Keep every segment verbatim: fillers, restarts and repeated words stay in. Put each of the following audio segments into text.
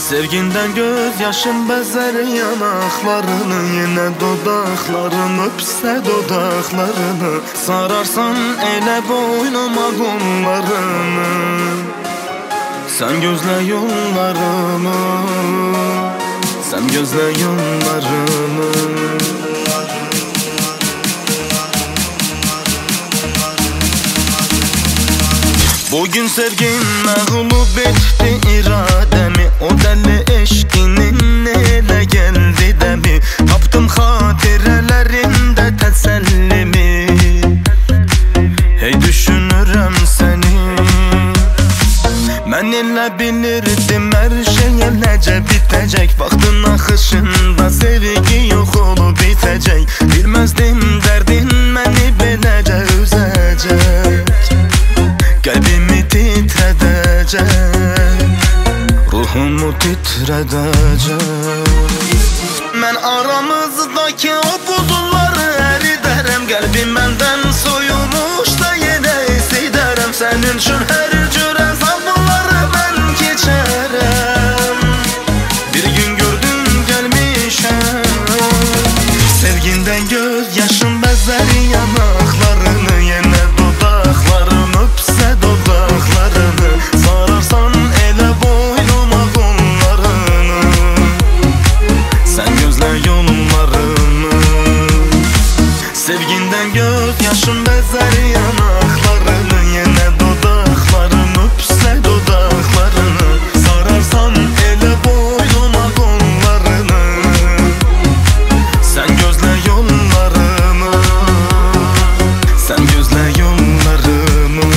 Sevginden gözyaşım bezer yanaklarını, yine dodaklarını öpse dodaklarını, sararsan ele boynuma kollarını. Sen gözle yollarımı, sen gözle yollarımı. Bugün sevgin mağlup etti irademi, o deli eşkinin ele geldi demi. Taptım hatirelerimde tesellimi, hey düşünürüm seni. Ben ile bilirdim her şey elece bitecek, vaxtın akışında sevgi yok olup bitecek. Bilmezdim derdin beni belece üzecek, kalbimi titredecek, ruhumu titredecek. Ben aramızdaki o buzulları eriderim, kalbim benden soyulmuş da yine hissederim. Senin için her cüre zavları ben geçerim, bir gün gördüm gelmişim. Sevginden gözyaşım bezer yanaklarını, yine dudaklarını öpse dudaklarını, sararsan ele boynuma kollarını. Sen gözle yollarımı, sevginden gözyaşım bezer yanaklarını, yine dudaklarını öpse dudaklarını, sararsan ele boynuma kollarını. Sen gözle yollarımı, sen gözle yollarımı.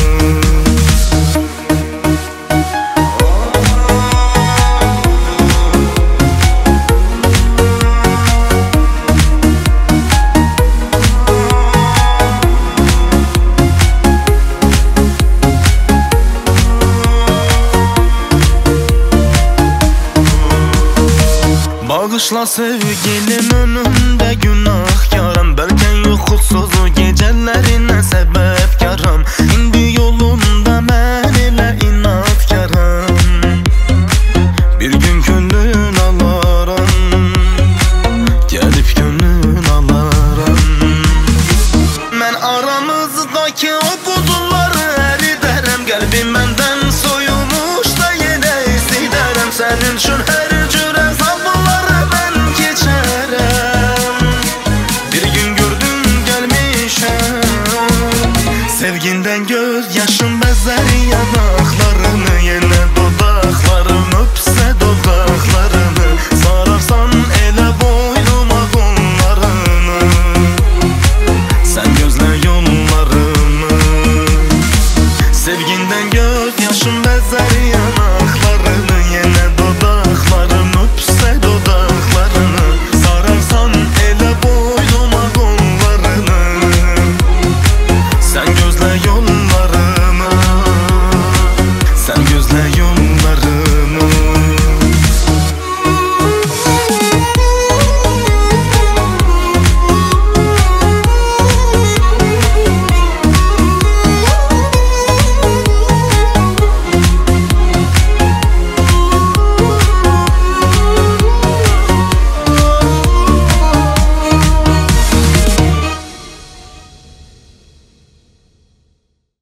Bağışla sevgilim önümde günahkarım, belki uykusuz gecelerine sebepkarım. İndi yolumda ben ile inatkarım, bir gün gönlün alarım, gelip gönlün alarım. Ben aramızdaki o buzulları eriderim, kalbim benden soyulmuş da yine hissederim. Senin için her cüre zavları ben geçerim, bir gün gördüm gelmişim. Sevginden gözyaşım bezer yanaklarını, yine dudaklarını öpse dudaklarını, sararsan ele boynuma kollarını. Sen gözle yollarımı, sevginden gözyaşım bezer yanaklarını.